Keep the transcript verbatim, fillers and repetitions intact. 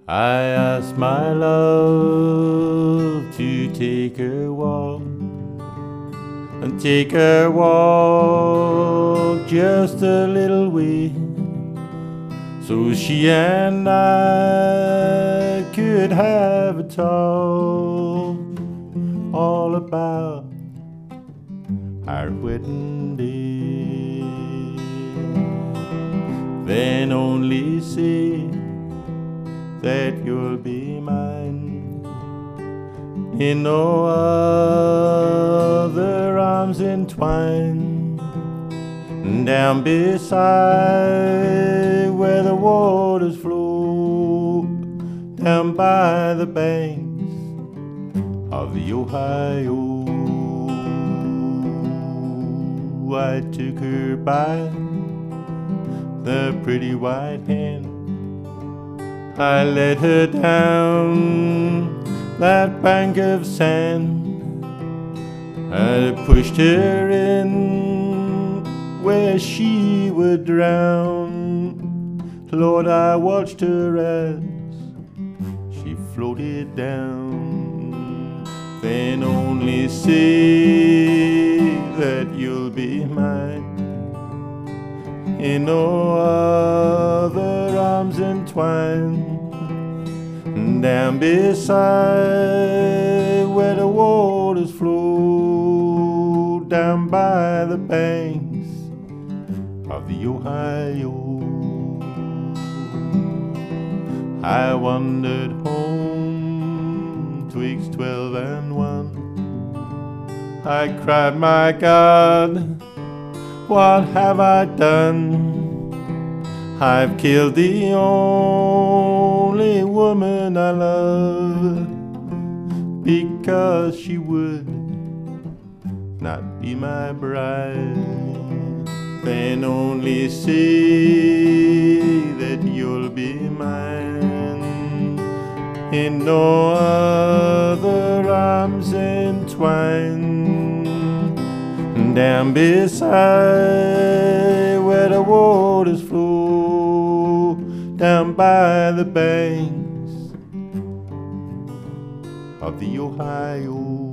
I asked my love to take her walk, and take her walk just a little way, so she and I could have a talk all about our wedding day. Then only say that you'll be mine, in no other arms entwined, down beside where the waters flow, down by the banks of the Ohio. I took her by the pretty white hand, I led her down that bank of sand, I pushed her in where she would drown. Lord, I watched her as she floated down. Then only say that you'll be mine, in no other arms entwined, down beside where the waters flow, down by the banks of the Ohio. I wandered home twixt twelve and one, I cried, my God, what have I done? I've killed the only woman I love, because she would not be my bride. Then only say that you'll be mine, in no other arms entwined, down beside where the waters flow, down by the banks of the Ohio.